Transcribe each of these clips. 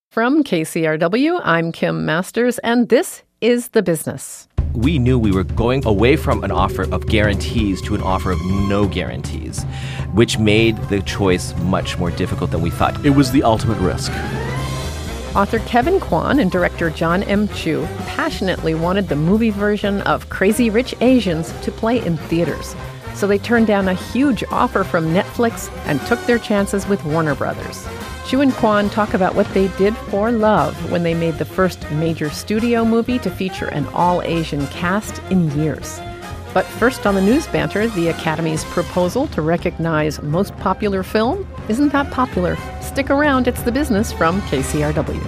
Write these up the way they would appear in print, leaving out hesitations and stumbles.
From KCRW, I'm Kim Masters, and this is The Business. We knew we were going away from an offer of guarantees to an offer of no guarantees, which made the choice much more difficult than we thought. It was the ultimate risk. Author Kevin Kwan and director John M. Chu passionately wanted the movie version of Crazy Rich Asians to play in theaters. So they turned down a huge offer from Netflix and took their chances with Warner Brothers. Chu and Kwan talk about what they did for love when they made the first major studio movie to feature an all-Asian cast in years. But first on the news banter, the Academy's proposal to recognize most popular film isn't that popular. Stick around, it's The Business from KCRW.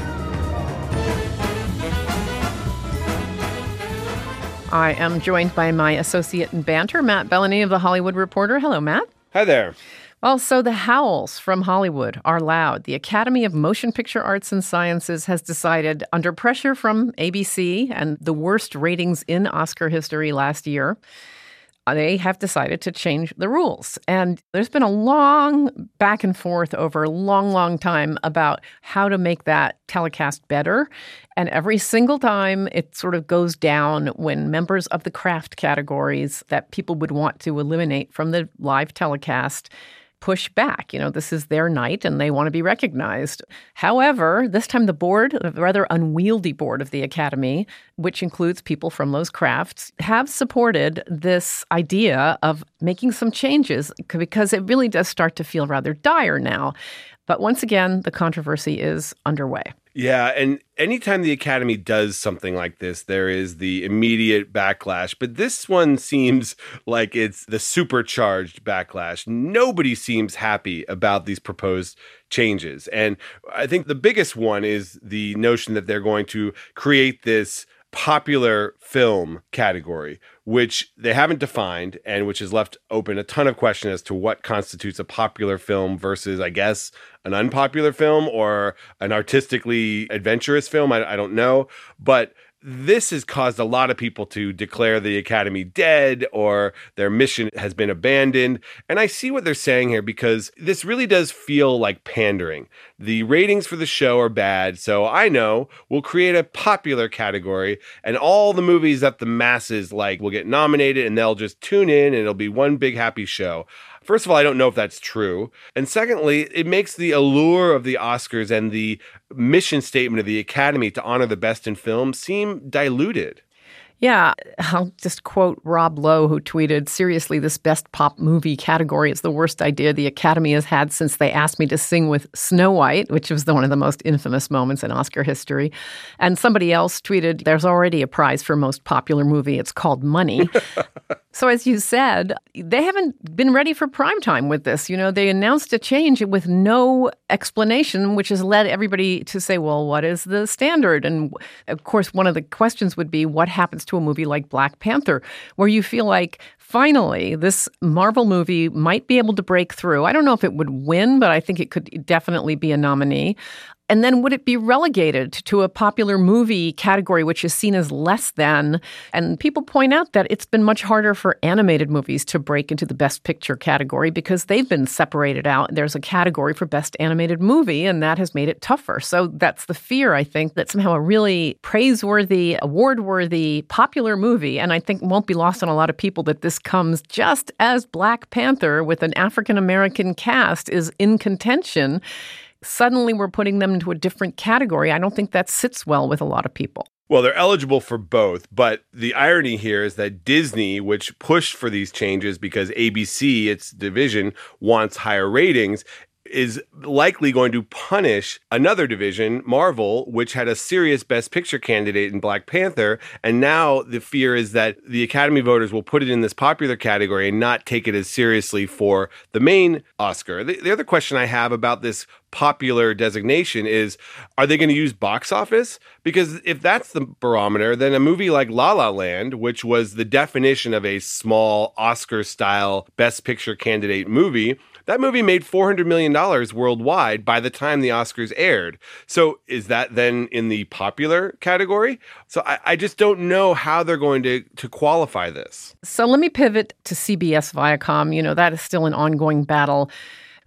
I am joined by my associate in banter, Matt Bellany of The Hollywood Reporter. Hello, Matt. Hi there. Well, so the howls from Hollywood are loud. The Academy of Motion Picture Arts and Sciences has decided, under pressure from ABC and the worst ratings in Oscar history last year, they have decided to change the rules. And there's been a long back and forth over a long time about how to make that telecast better. And every single time it sort of goes down when members of the craft categories that people would want to eliminate from the live telecast push back. You know, this is their night and they want to be recognized. However, this time the board, a rather unwieldy board of the Academy, which includes people from those crafts, have supported this idea of making some changes because it really does start to feel rather dire now. But once again, the controversy is underway. Yeah, and anytime the Academy does something like this, there is the immediate backlash. But this one seems like it's the supercharged backlash. Nobody seems happy about these proposed changes. And I think the biggest one is the notion that they're going to create this popular film category, which they haven't defined and which has left open a ton of questions as to what constitutes a popular film versus, I guess, an unpopular film or an artistically adventurous film. I don't know. But this has caused a lot of people to declare the Academy dead or their mission has been abandoned. And I see what they're saying here because this really does feel like pandering. The ratings for the show are bad, so I know we'll create a popular category and all the movies that the masses like will get nominated and they'll just tune in and it'll be one big happy show. First of all, I don't know if that's true. And secondly, it makes the allure of the Oscars and the mission statement of the Academy to honor the best in film seem diluted. Yeah, I'll just quote Rob Lowe, who tweeted, "Seriously, this best pop movie category is the worst idea the Academy has had since they asked me to sing with Snow White," which was one of the most infamous moments in Oscar history. And somebody else tweeted, "There's already a prize for most popular movie. It's called Money." So as you said, they haven't been ready for primetime with this. You know, they announced a change with no explanation, which has led everybody to say, well, what is the standard? And of course, one of the questions would be, what happens to a movie like Black Panther, where you feel like finally this Marvel movie might be able to break through? I don't know if it would win, but I think it could definitely be a nominee. And then would it be relegated to a popular movie category, which is seen as less than? And people point out that it's been much harder for animated movies to break into the Best Picture category because they've been separated out. There's a category for Best Animated Movie, and that has made it tougher. So that's the fear, I think, that somehow a really praiseworthy, award-worthy, popular movie, and I think won't be lost on a lot of people, that this comes just as Black Panther with an African-American cast is in contention. Suddenly we're putting them into a different category. I don't think that sits well with a lot of people. Well, they're eligible for both, but the irony here is that Disney, which pushed for these changes because ABC, its division, wants higher ratings, is likely going to punish another division, Marvel, which had a serious Best Picture candidate in Black Panther. And now the fear is that the Academy voters will put it in this popular category and not take it as seriously for the main Oscar. The other question I have about this popular designation is, are they going to use box office? Because if that's the barometer, then a movie like La La Land, which was the definition of a small Oscar-style Best Picture candidate movie, that movie made $400 million worldwide by the time the Oscars aired. So is that then in the popular category? So I just don't know how they're going to qualify this. So let me pivot to CBS Viacom. You know, that is still an ongoing battle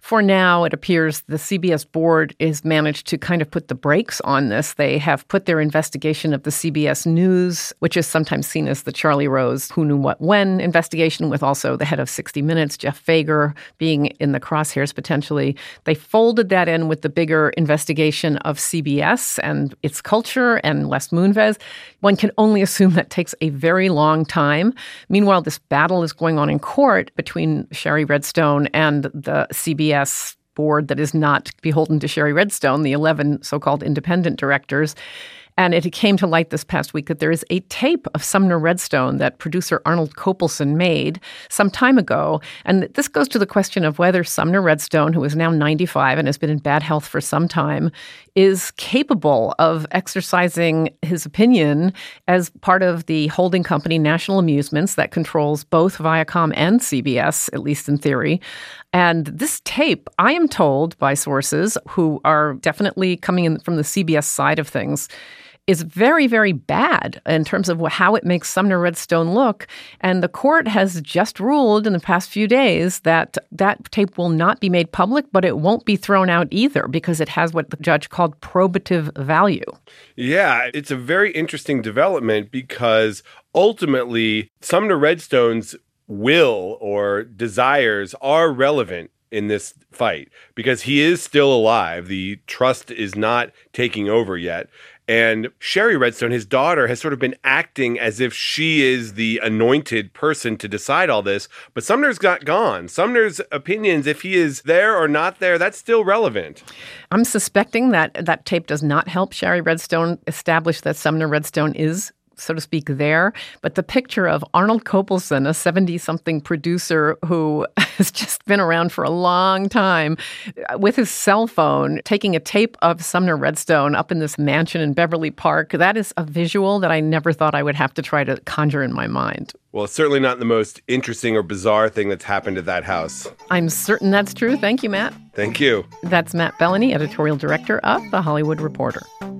For now, it appears the CBS board has managed to kind of put the brakes on this. They have put their investigation of the CBS News, which is sometimes seen as the Charlie Rose Who Knew What When investigation, with also the head of 60 Minutes, Jeff Fager, being in the crosshairs potentially. They folded that in with the bigger investigation of CBS and its culture and Les Moonves. One can only assume that takes a very long time. Meanwhile, this battle is going on in court between Shari Redstone and the CBS board that is not beholden to Shari Redstone, the 11 so-called independent directors. And it came to light this past week that there is a tape of Sumner Redstone that producer Arnold Kopelson made some time ago. And this goes to the question of whether Sumner Redstone, who is now 95 and has been in bad health for some time, is capable of exercising his opinion as part of the holding company National Amusements that controls both Viacom and CBS, at least in theory. And this tape, I am told by sources who are definitely coming in from the CBS side of things, is very, very bad in terms of how it makes Sumner Redstone look. And the court has just ruled in the past few days that that tape will not be made public, but it won't be thrown out either because it has what the judge called probative value. Yeah, it's a very interesting development because ultimately Sumner Redstone's will or desires are relevant in this fight because he is still alive. The trust is not taking over yet. And Shari Redstone, his daughter, has sort of been acting as if she is the anointed person to decide all this. But Sumner's got gone. Sumner's opinions, if he is there or not there, that's still relevant. I'm suspecting that that tape does not help Shari Redstone establish that Sumner Redstone is, so to speak, there. But the picture of Arnold Kopelson, a 70-something producer who has just been around for a long time, with his cell phone, taking a tape of Sumner Redstone up in this mansion in Beverly Park, that is a visual that I never thought I would have to try to conjure in my mind. Well, it's certainly not the most interesting or bizarre thing that's happened at that house. I'm certain that's true. Thank you, Matt. Thank you. That's Matt Bellany, editorial director of The Hollywood Reporter.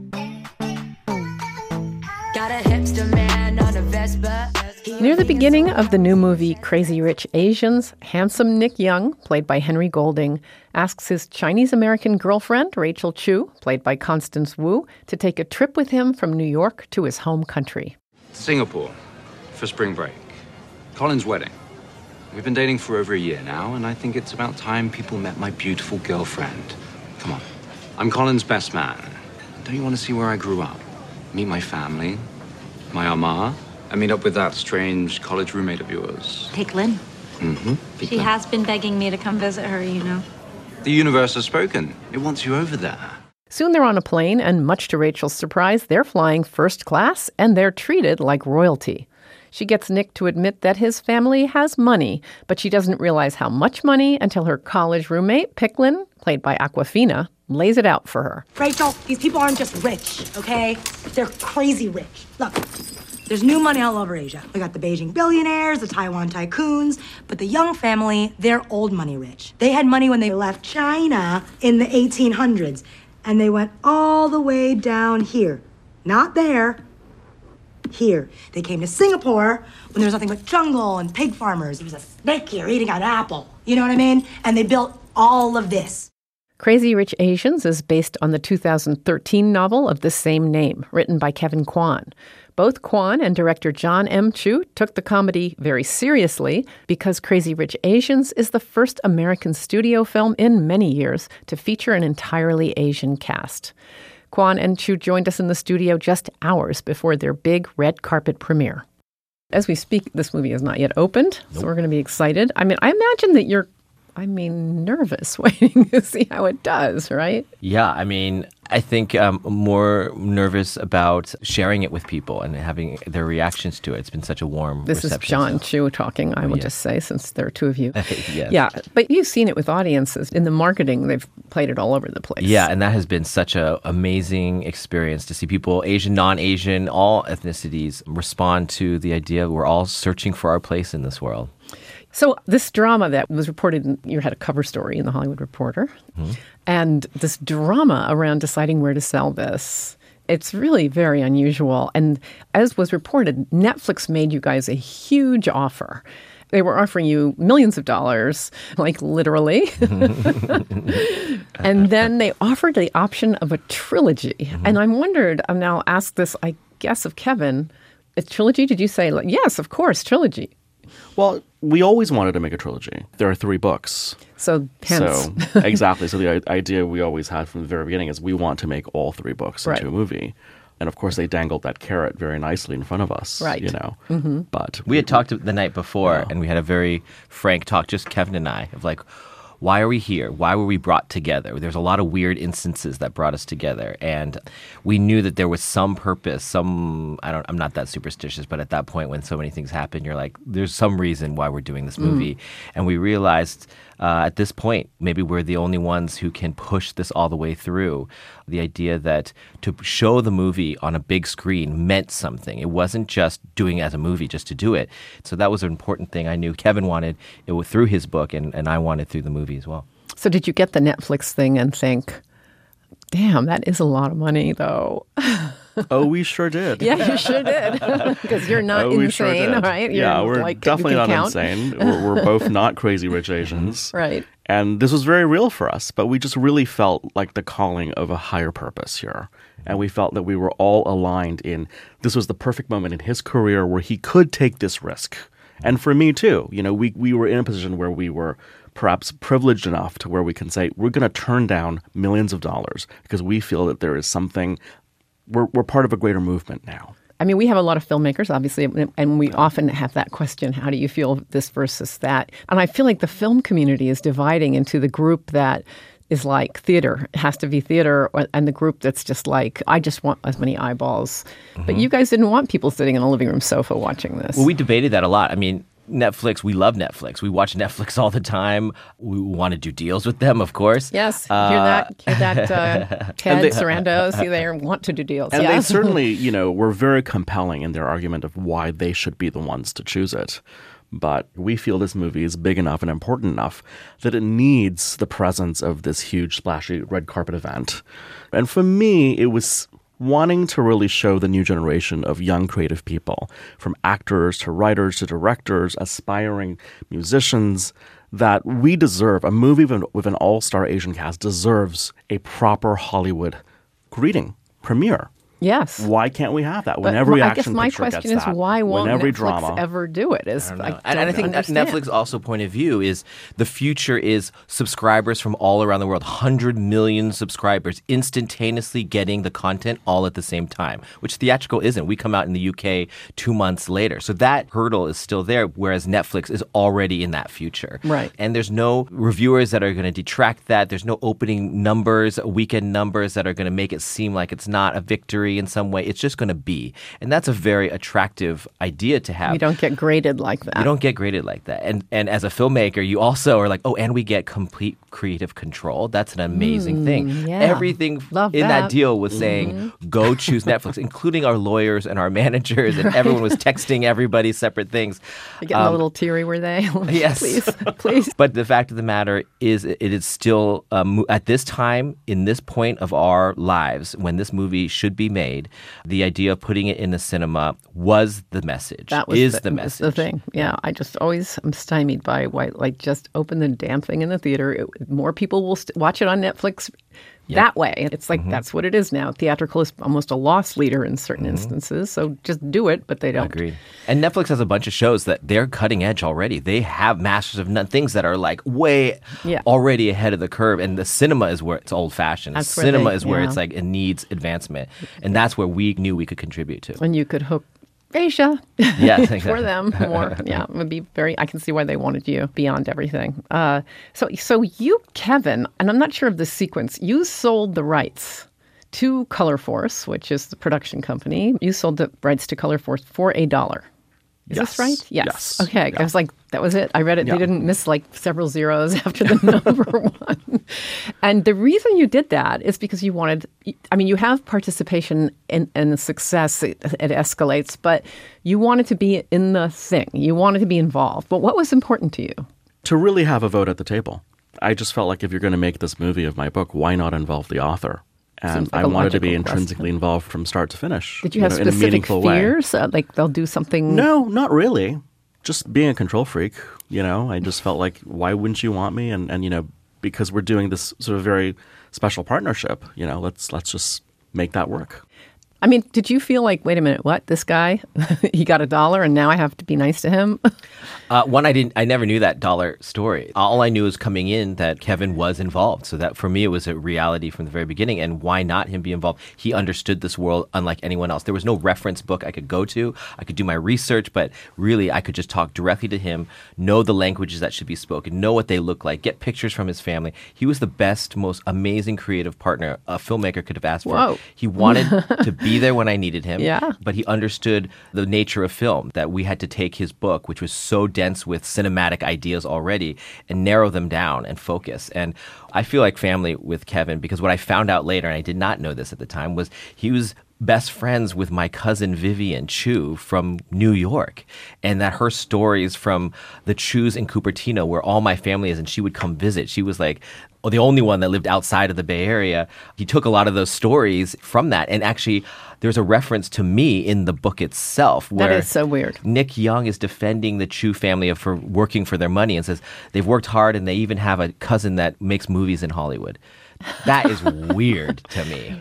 Got a hipster man on a Vespa. Near the beginning of the new movie Crazy Rich Asians, handsome Nick Young, played by Henry Golding, asks his Chinese-American girlfriend, Rachel Chu, played by Constance Wu, to take a trip with him from New York to his home country. Singapore for spring break. Colin's wedding. We've been dating for over a year now, and I think it's about time people met my beautiful girlfriend. Come on. I'm Colin's best man. Don't you want to see where I grew up? Meet my family, my Ama, and meet up with that strange college roommate of yours. Picklin. Mm-hmm. She has been begging me to come visit her, you know. The universe has spoken. It wants you over there. Soon they're on a plane, and much to Rachel's surprise, they're flying first class, and they're treated like royalty. She gets Nick to admit that his family has money, but she doesn't realize how much money until her college roommate, Picklin, played by Awkwafina, lays it out for her. Rachel, these people aren't just rich, okay? They're crazy rich. Look, there's new money all over Asia. We got the Beijing billionaires, the Taiwan tycoons, but the Young family, they're old money rich. They had money when they left China in the 1800s, and they went all the way down here. Not there. Here. They came to Singapore when there was nothing but jungle and pig farmers. There was a snake here eating an apple. You know what I mean? And they built all of this. Crazy Rich Asians is based on the 2013 novel of the same name, written by Kevin Kwan. Both Kwan and director John M. Chu took the comedy very seriously because Crazy Rich Asians is the first American studio film in many years to feature an entirely Asian cast. Kwan and Chu joined us in the studio just hours before their big red carpet premiere. As we speak, this movie is not yet opened, so we're going to be excited. I mean, I imagine that you're nervous waiting to see how it does, right? Yeah, I mean, I think I'm more nervous about sharing it with people and having their reactions to it. It's been such a warm This reception. is John Chu talking, I will just say, since there are two of you. Yes. Yeah, but you've seen it with audiences. In the marketing, they've played it all over the place. Yeah, and that has been such an amazing experience to see people, Asian, non-Asian, all ethnicities, respond to the idea we're all searching for our place in this world. So this drama that was reported, you had a cover story in The Hollywood Reporter, and this drama around deciding where to sell this, it's really very unusual. And as was reported, Netflix made you guys a huge offer. They were offering you millions of dollars, like literally. And then they offered the option of a trilogy. And I wondered, and I'll ask this, I guess, of Kevin, a trilogy? Did you say, like, yes, of course, trilogy? Well, we always wanted to make a trilogy. There are 3 books. So, hence. So, exactly. So the idea we always had from the very beginning is we want to make all 3 books into a movie. And of course, they dangled that carrot very nicely in front of us, you know. But we had talked the night before, and we had a very frank talk, just Kevin and I, of like, why are we here? Why were we brought together? There's a lot of weird instances that brought us together, and we knew that there was some purpose. I'm not that superstitious, but at that point, when so many things happen, you're like, there's some reason why we're doing this movie, and we realized. At this point, maybe we're the only ones who can push this all the way through. The idea that to show the movie on a big screen meant something. It wasn't just doing it as a movie just to do it. So that was an important thing. I knew Kevin wanted it through his book, and I wanted through the movie as well. So did you get the Netflix thing and think, damn, that is a lot of money, though? Oh, we sure did. Yeah, you sure did. Because you're not insane, sure right? We're like, definitely not insane. We're both not crazy rich Asians. Right. And this was very real for us, but we just really felt like the calling of a higher purpose here. And we felt that we were all aligned in this was the perfect moment in his career where he could take this risk. And for me, too. You know, we were in a position where we were perhaps privileged enough to where we can say, we're going to turn down millions of dollars because we feel that there is something we're part of a greater movement now. I mean, we have a lot of filmmakers, obviously, and we often have that question, how do you feel this versus that? And I feel like the film community is dividing into the group that is like theater. It has to be theater, and the group that's just like, I just want as many eyeballs. But you guys didn't want people sitting on a living room sofa watching this. Well, we debated that a lot. I mean, Netflix, we love Netflix. We watch Netflix all the time. We want to do deals with them, of course. Yes, hear that, Ted Sarandos, they want to do deals. And they certainly, were very compelling in their argument of why they should be the ones to choose it. But we feel this movie is big enough and important enough that it needs the presence of this huge, splashy red carpet event. And for me, it was wanting to really show the new generation of young creative people, from actors to writers to directors, aspiring musicians, that we deserve, a movie with an all-star Asian cast deserves a proper Hollywood greeting, premiere. Yes. Why can't we have that? When every action picture gets that. I guess my question is, why won't Netflix ever do it? I think Netflix also point of view is the future is subscribers from all around the world, 100 million subscribers instantaneously getting the content all at the same time, which theatrical isn't. We come out in the UK 2 months later. So that hurdle is still there, whereas Netflix is already in that future. Right. And there's no reviewers that are going to detract that. There's no opening numbers, weekend numbers that are going to make it seem like it's not a victory in some way. It's just going to be. And that's a very attractive idea to have. You don't get graded like that. You don't get graded like that. And as a filmmaker, you also are like, oh, and we get complete creative control. That's an amazing thing. Yeah. Everything that deal was saying, go choose Netflix, including our lawyers and our managers, and everyone was texting everybody separate things. You're getting a little teary, were they? Yes. Please. But the fact of the matter is, it is still, at this time, in this point of our lives, when this movie should be made, the idea of putting it in the cinema was the message. That was the message. Was the thing. Yeah, I just always am stymied by why, like, just open the damn thing in the theater. More people will watch it on Netflix that way. It's like that's what it is now. Theatrical is almost a loss leader in certain instances. So just do it, but they don't. Agreed. And Netflix has a bunch of shows that they're cutting edge already. They have Masters of None, things that are like way already ahead of the curve. And the cinema is where it's old fashioned. Cinema is where it's like it needs advancement. And that's where we knew we could contribute to. And you could hook Asia for them more. Yeah, it would be very, I can see why they wanted you beyond everything. So you, Kevin, and I'm not sure of the sequence, you sold the rights to Color Force, which is the production company. You sold the rights to Color Force for $1. Is this right? Yes. Okay. Yeah. I was like, that was it. I read it. Yeah. They didn't miss like several zeros after the number one. And the reason you did that is because you wanted, I mean, you have participation in the success. It escalates, but you wanted to be in the thing. You wanted to be involved. But what was important to you? To really have a vote at the table. I just felt like if you're going to make this movie of my book, why not involve the author? And I wanted to be intrinsically involved from start to finish. Did you have specific fears? Like they'll do something? No, not really. just being a control freak, I just felt like, why wouldn't you want me? And because we're doing this sort of very special partnership, let's just make that work. I mean, did you feel like, wait a minute, what? This guy, he got $1 and now I have to be nice to him? I never knew that dollar story. All I knew was coming in that Kevin was involved. So that for me, it was a reality from the very beginning. And why not him be involved? He understood this world unlike anyone else. There was no reference book I could go to. I could do my research, but really I could just talk directly to him, know the languages that should be spoken, know what they look like, get pictures from his family. He was the best, most amazing creative partner a filmmaker could have asked for. Whoa. He wanted to be there when I needed him, yeah. But he understood the nature of film, that we had to take his book, which was so dense with cinematic ideas already, and narrow them down and focus. And I feel like family with Kevin, because what I found out later, and I did not know this at the time, was he was best friends with my cousin Vivian Chu from New York, and that her stories from the Chus in Cupertino, where all my family is, and she would come visit. She was like the only one that lived outside of the Bay Area. He took a lot of those stories from that, and actually there's a reference to me in the book itself where that is so weird. Nick Young is defending the Chu family for working for their money and says they've worked hard and they even have a cousin that makes movies in Hollywood. That is weird to me.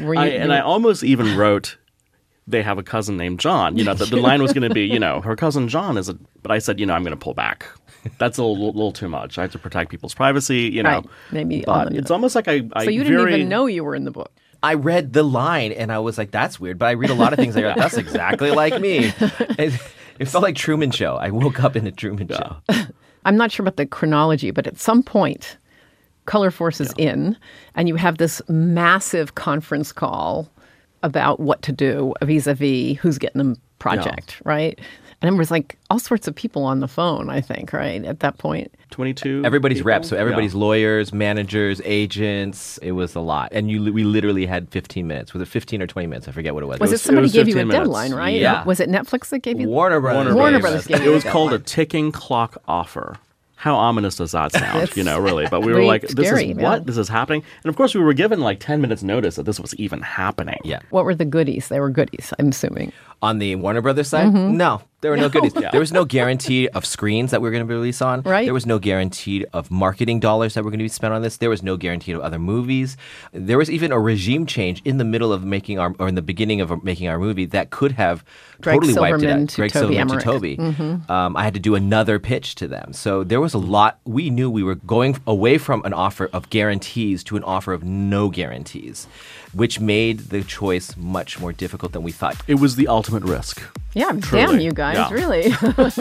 I almost even wrote, they have a cousin named John. The line was going to be, her cousin John is but I said, I'm going to pull back. That's a little too much. I have to protect people's privacy, Right. Maybe but it's almost like I So you didn't even know you were in the book. I read the line and I was like, that's weird. But I read a lot of things. I go, that's exactly like me. It felt like Truman Show. I woke up in a Truman Show. I'm not sure about the chronology, but at some point, Color Force is in, and you have this massive conference call about what to do vis-a-vis who's getting the project, right? And there was like all sorts of people on the phone, I think, right, at that point. 22 Everybody's people? reps, so everybody's lawyers, managers, agents. It was a lot. And we literally had 15 minutes. Was it 15 or 20 minutes? I forget what it was. Was it somebody was gave you a 15 minutes. deadline, right? Yeah. Was it Netflix that gave you? Warner Brothers. Warner Brothers gave you It was a called a deadline. ticking clock offer. How ominous does that sound? It's Really. But we were really like, this scary, is yeah. what? This is happening? And of course, we were given like 10 minutes notice that this was even happening. Yeah. What were the goodies? They were goodies, I'm assuming. On the Warner Brothers side? No, there were no goodies. There was no guarantee of screens that we were going to be released on. Right. There was no guarantee of marketing dollars that were going to be spent on this. There was no guarantee of other movies. There was even a regime change in the middle of making or in the beginning of making our movie that could have Greg totally wiped it Silverman out. to Greg Toby Silverman Emmerich. to Toby. I had to do another pitch to them. So there was a lot. We knew we were going away from an offer of guarantees to an offer of no guarantees, which made the choice much more difficult than we thought. It was the ultimate risk. Yeah, Truly. damn you guys, Yeah. really.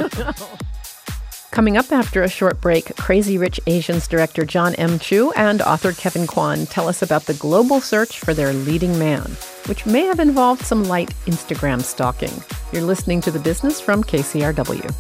Coming up after a short break, Crazy Rich Asians director John M. Chu and author Kevin Kwan tell us about the global search for their leading man, which may have involved some light Instagram stalking. You're listening to The Business from KCRW.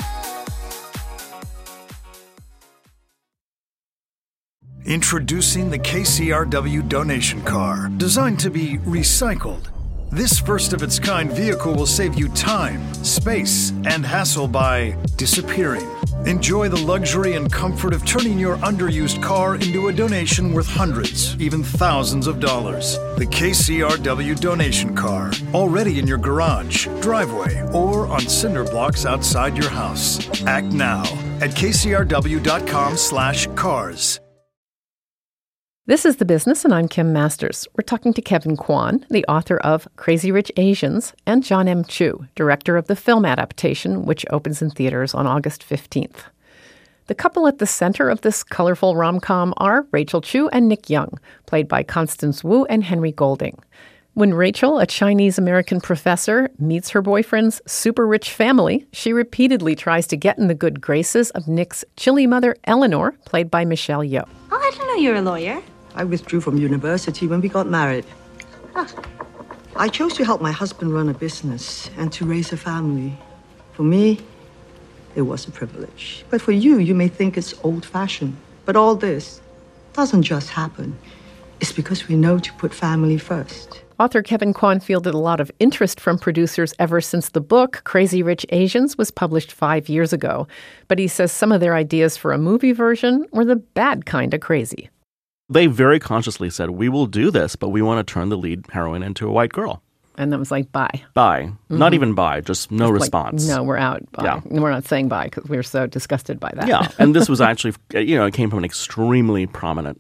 Introducing the KCRW donation car, designed to be recycled. This first-of-its-kind vehicle will save you time, space, and hassle by disappearing. Enjoy the luxury and comfort of turning your underused car into a donation worth hundreds, even thousands of dollars. The KCRW donation car, already in your garage, driveway, or on cinder blocks outside your house. Act now at kcrw.com/cars. This is The Business, and I'm Kim Masters. We're talking to Kevin Kwan, the author of Crazy Rich Asians, and John M. Chu, director of the film adaptation, which opens in theaters on August 15th. The couple at the center of this colorful rom-com are Rachel Chu and Nick Young, played by Constance Wu and Henry Golding. When Rachel, a Chinese-American professor, meets her boyfriend's super-rich family, she repeatedly tries to get in the good graces of Nick's chilly mother, Eleanor, played by Michelle Yeoh. Oh, I didn't know you were a lawyer. I withdrew from university when we got married. I chose to help my husband run a business and to raise a family. For me, it was a privilege. But for you, you may think it's old-fashioned. But all this doesn't just happen. It's because we know to put family first. Author Kevin Kwan fielded a lot of interest from producers ever since the book, Crazy Rich Asians, was published 5 years ago. But he says some of their ideas for a movie version were the bad kind of crazy. They very consciously said, we will do this, but we want to turn the lead heroine into a white girl. And that was like, bye. Bye. Not even bye, just no Like, response. no, we're out. Bye. Yeah. We're not saying bye because we were so disgusted by that. Yeah, and this was actually, it came from an extremely prominent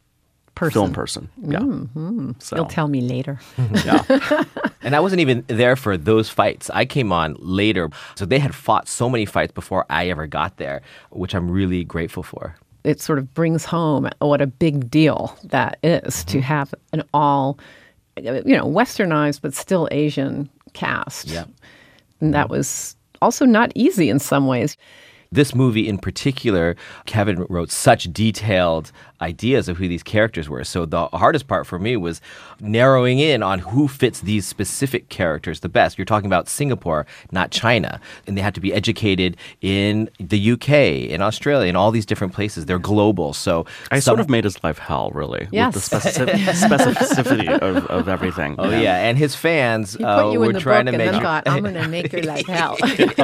film person. Yeah. So, You'll tell me later. yeah. And I wasn't even there for those fights. I came on later. So they had fought so many fights before I ever got there, which I'm really grateful for. It sort of brings home what a big deal that is to have an all, westernized but still Asian cast. Yeah. And that was also not easy in some ways. This movie in particular, Kevin wrote such detailed ideas of who these characters were. So the hardest part for me was narrowing in on who fits these specific characters the best. You're talking about Singapore, not China. And they had to be educated in the UK, in Australia, in all these different places. They're global. So I sort of made his life hell, really, Yes. with the specificity of everything. Oh, yeah. And his fans He put you were in the trying book to and make then thought, I'm going to make your life hell.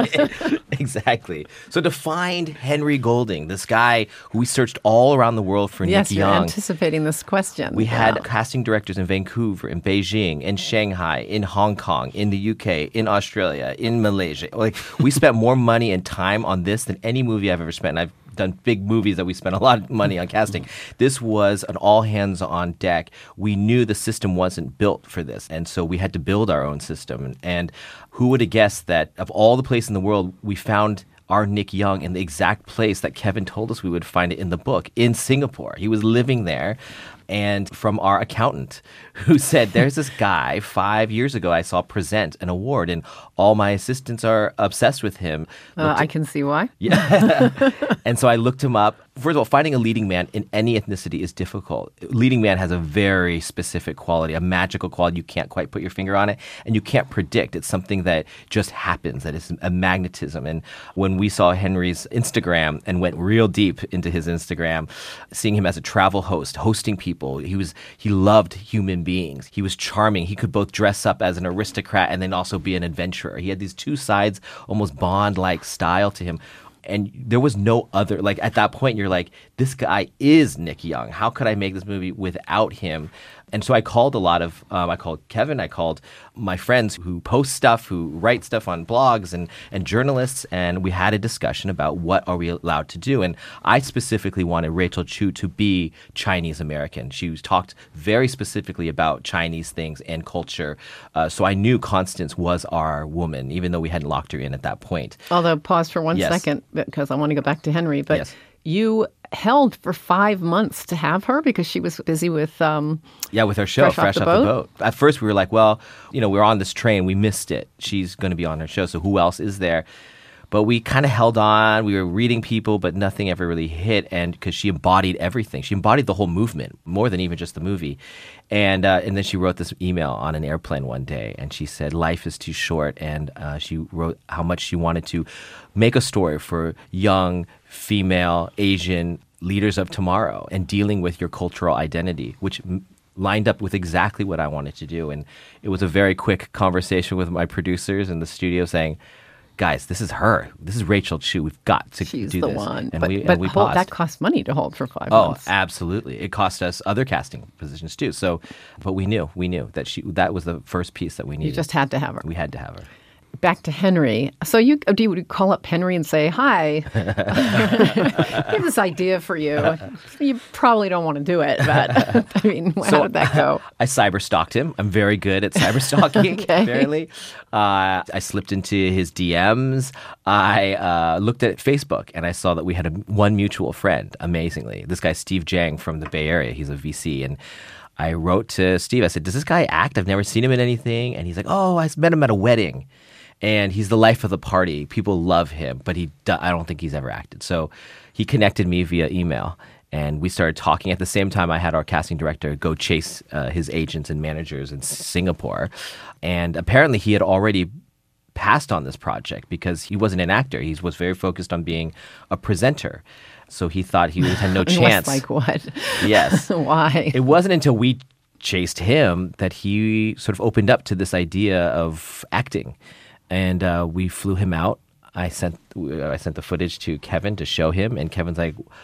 Exactly. So to find Henry Golding, this guy who we searched all around the world for Yes, Nick you're Young. anticipating this question. We had Yeah. casting directors in Vancouver, in Beijing, in Shanghai, in Hong Kong, in the UK, in Australia, in Malaysia. Like, we spent more money and time on this than any movie I've ever spent. And I've done big movies that we spent a lot of money on casting. This was an all hands on deck. We knew the system wasn't built for this. And so we had to build our own system. And who would have guessed that of all the places in the world, we found our Nick Young in the exact place that Kevin told us we would find it in the book, in Singapore. He was living there. And from our accountant who said, there's this guy 5 years ago I saw present an award and all my assistants are obsessed with him. I can see why. Yeah. And so I looked him up. First of all, finding a leading man in any ethnicity is difficult. Leading man has a very specific quality, a magical quality. You can't quite put your finger on it and you can't predict. It's something that just happens, that is a magnetism. And when we saw Henry's Instagram and went real deep into his Instagram, seeing him as a travel host, hosting people, he loved human beings. He was charming. He could both dress up as an aristocrat and then also be an adventurer. He had these two sides, almost Bond-like style to him. And there was no other, like at that point, you're like, this guy is Nick Young. How could I make this movie without him? And so I called I called Kevin, I called my friends who post stuff, who write stuff on blogs and journalists, and we had a discussion about what are we allowed to do. And I specifically wanted Rachel Chu to be Chinese American. She talked very specifically about Chinese things and culture. So I knew Constance was our woman, even though we hadn't locked her in at that point. Although, pause for 1 Yes. second, because I want to go back to Henry. But Yes. you held for 5 months to have her because she was busy with With her show, Fresh Off Off the the Boat. At first, we were like, well, we're on this train. We missed it. She's going to be on her show. So who else is there? But we kind of held on. We were reading people, but nothing ever really hit. And because she embodied everything, she embodied the whole movement more than even just the movie. And then she wrote this email on an airplane one day, and she said, "Life is too short." And she wrote how much she wanted to make a story for young female Asian leaders of tomorrow and dealing with your cultural identity, which lined up with exactly what I wanted to do. And it was a very quick conversation with my producers in the studio saying, guys, this is her. This is Rachel Chu. We've got to She's do the this. one. And but we hold, paused. that cost money to hold for 5 Oh, months. absolutely. It cost us other casting positions too. So, but we knew that that was the first piece that we needed. You just had to have her. We had to have her. Back to Henry. So would you call up Henry and say, "Hi, I have this idea for you. You probably don't want to do it, but I mean, how did that go?" I cyber stalked him. I'm very good at cyber stalking, Okay. apparently. I slipped into his DMs. I looked at Facebook and I saw that we had one mutual friend, amazingly. This guy, Steve Jang from the Bay Area. He's a VC. And I wrote to Steve. I said, "Does this guy act? I've never seen him in anything." And he's like, "Oh, I met him at a wedding. And he's the life of the party. People love him, but I don't think he's ever acted." So he connected me via email, and we started talking. At the same time, I had our casting director go chase his agents and managers in Singapore. And apparently he had already passed on this project because he wasn't an actor. He was very focused on being a presenter. So he thought he had no chance. Like what? Yes. Why? It wasn't until we chased him that he sort of opened up to this idea of acting. And we flew him out. I sent the footage to Kevin to show him, and Kevin's like,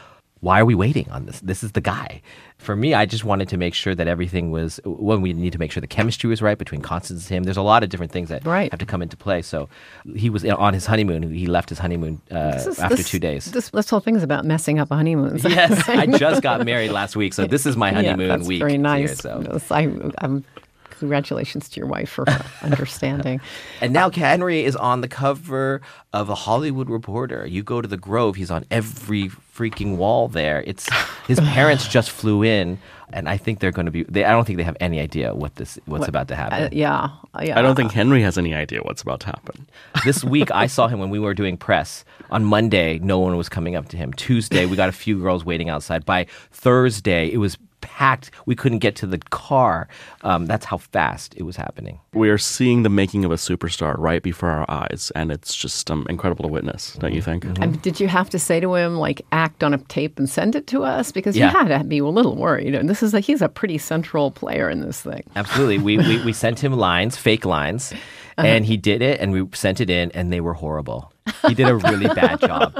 why are we waiting on this? This is the guy. For me, I just wanted to make sure that everything was, we need to make sure the chemistry was right between Constance and him. There's a lot of different things that have to come into play. So he was on his honeymoon. He left his honeymoon after 2 days. This whole thing is about messing up a honeymoon. Yes, I just got married last week, so this is my honeymoon that's week. Very nice. Here, so. Yes, I'm congratulations to your wife for understanding. And now Henry is on the cover of a Hollywood Reporter. You go to the Grove, he's on every freaking wall there. It's his parents just flew in, and I think they're going to be. I don't think they have any idea what's about to happen. Yeah. I don't think Henry has any idea what's about to happen. This week, I saw him when we were doing press. On Monday, no one was coming up to him. Tuesday, we got a few girls waiting outside. By Thursday, it was packed. We couldn't get to the car. That's how fast it was happening. We are seeing the making of a superstar right before our eyes, and it's just incredible to witness, don't you think? Mm-hmm. And did you have to say to him, like, act on a tape and send it to us? Because you had to be a little worried. And he's a pretty central player in this thing. Absolutely. We sent him lines, fake lines, and he did it, and we sent it in, and they were horrible. He did a really bad job.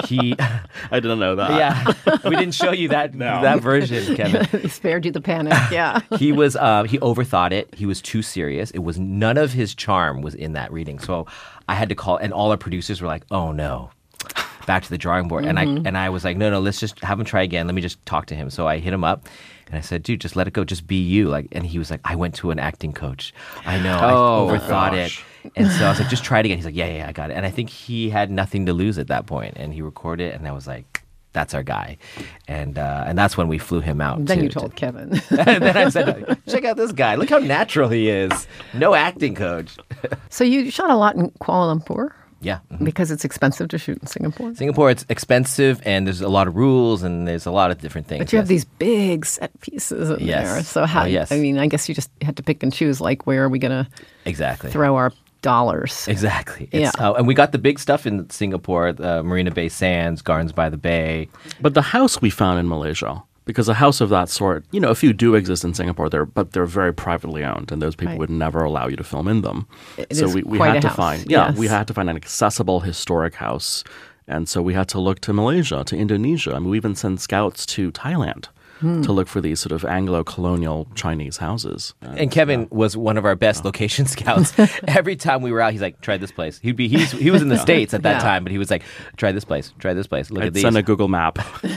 I didn't know that. Yeah, we didn't show you that version, Kevin. He spared you the panic. Yeah, he overthought it. He was too serious. It was none of his charm was in that reading. So I had to call, and all our producers were like, "Oh no." Back to the drawing board. Mm-hmm. And I was like, no, let's just have him try again. Let me just talk to him. So I hit him up and I said, dude, just let it go. Just be you. And he was like, I went to an acting coach. I know. I overthought it. And so I was like, just try it again. He's like, yeah, I got it. And I think he had nothing to lose at that point. And he recorded it. And I was like, that's our guy. And that's when we flew him out. And then you told Kevin. And then I said, check out this guy. Look how natural he is. No acting coach. So you shot a lot in Kuala Lumpur? Yeah. Mm-hmm. Because it's expensive to shoot in Singapore? Singapore, it's expensive, and there's a lot of rules, and there's a lot of different things. But you have these big set pieces in there. So how? I mean, I guess you just had to pick and choose, like, where are we going to throw our dollars? Exactly. And we got the big stuff in Singapore, Marina Bay Sands, Gardens by the Bay. But the house we found in Malaysia, because a house of that sort, a few do exist in Singapore, but they're very privately owned, and those people would never allow you to film in them. So we had to find, we had to find an accessible historic house, and so we had to look to Malaysia, to Indonesia. I mean, we even send scouts to Thailand to look for these sort of Anglo-colonial Chinese houses. And Kevin was one of our best location scouts. Every time we were out, he's like, try this place. He was in the States at that time, but he was like, try this place. Look at these. Send a Google map.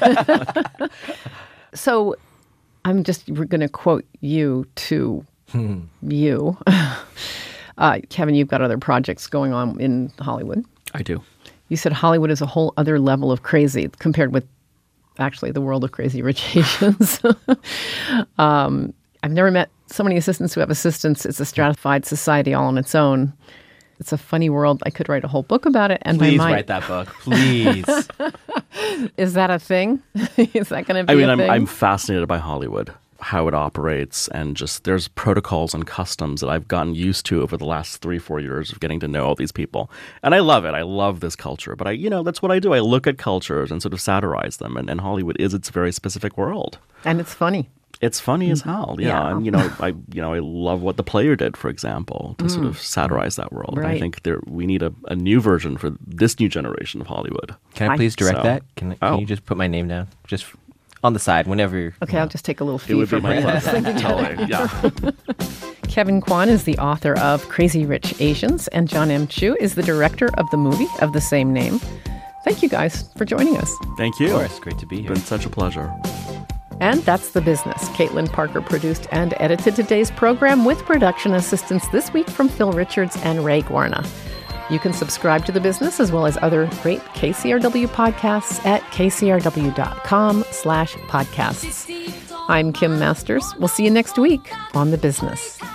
So we're going to quote you to you. Kevin, you've got other projects going on in Hollywood. I do. You said Hollywood is a whole other level of crazy compared with actually the world of Crazy Rich Asians. I've never met so many assistants who have assistants. It's a stratified society all on its own. It's a funny world. I could write a whole book about it. And please write that book. Please. Is that a thing? Is that going to be a thing? I'm fascinated by Hollywood, how it operates, and just there's protocols and customs that I've gotten used to over the last 3-4 years of getting to know all these people. And I love it. I love this culture. But that's what I do. I look at cultures and sort of satirize them. And Hollywood is its very specific world. And it's funny. It's funny as hell, yeah. And I love what The Player did, for example, to sort of satirize that world. Right. I think we need a new version for this new generation of Hollywood. Can I please direct that? Can you just put my name down, just on the side, whenever you're... Okay, I'll just take a little fee. It would be my pleasure. Totally, yeah. Kevin Kwan is the author of Crazy Rich Asians, and John M. Chu is the director of the movie of the same name. Thank you guys for joining us. Thank you. Of course, great to be here. It's been such a pleasure. And that's The Business. Caitlin Parker produced and edited today's program with production assistance this week from Phil Richards and Ray Guarna. You can subscribe to The Business as well as other great KCRW podcasts at kcrw.com/podcasts. I'm Kim Masters. We'll see you next week on The Business.